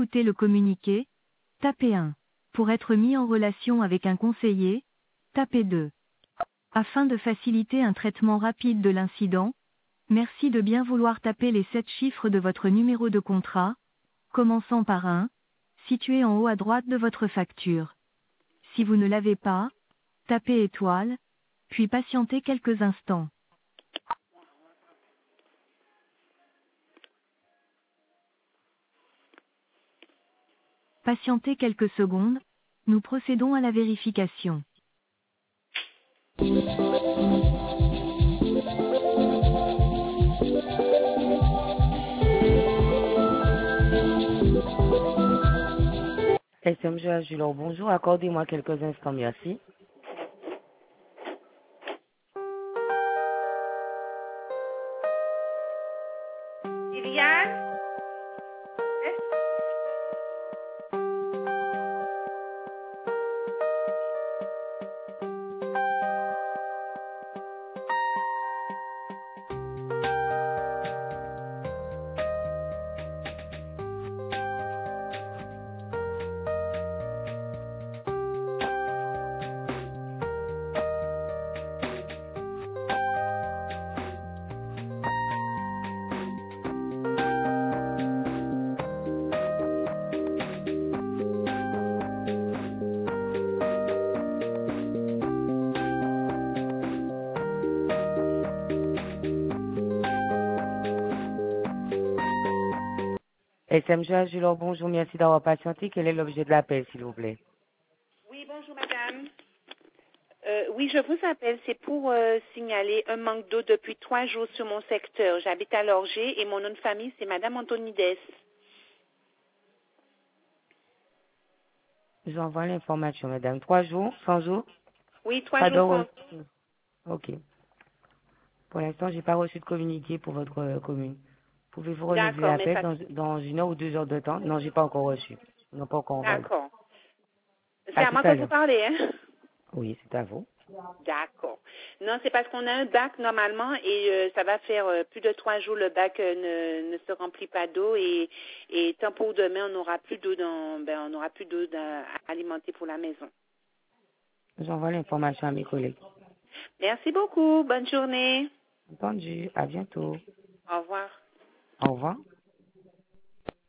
écouter le communiqué, tapez 1. Pour être mis en relation avec un conseiller, tapez 2. Afin de faciliter un traitement rapide de l'incident, merci de bien vouloir taper les 7 chiffres de votre numéro de contrat, commençant par 1, situé en haut à droite de votre facture. Si vous ne l'avez pas, tapez étoile, puis patientez quelques instants. Patientez quelques secondes, nous procédons à la vérification. SMG Agilor, bonjour, accordez-moi quelques instants, merci. Liliane? SMG Agilor, bonjour, merci d'avoir patienté. Quel est l'objet de l'appel, s'il vous plaît? Oui, bonjour madame. Oui, je vous appelle, c'est pour signaler un manque d'eau depuis 3 jours sur mon secteur. J'habite à Lorgé et mon nom de famille, c'est madame Antonides. J'envoie l'information, madame. 3 jours, 100 jours? Oui, 3 Pas de jours sans... reçu. Ok. Pour l'instant, j'ai pas reçu de communiqué pour votre commune. Pouvez-vous renouveler D'accord, mais l'appel pas... dans 1 heure ou 2 heures de temps? Non, j'ai pas encore reçu. On n'a pas encore envoyé. D'accord. C'est À à tout moi que à vous l'heure. parlez, hein? Oui, c'est à vous. D'accord. Non, c'est parce qu'on a un bac normalement et ça va faire plus de 3 jours le bac ne se remplit pas d'eau et tant pour demain on n'aura plus d'eau on n'aura plus d'eau à alimenter pour la maison. J'envoie l'information à mes collègues. Merci beaucoup. Bonne journée. Entendu. À bientôt. Au revoir. Au revoir.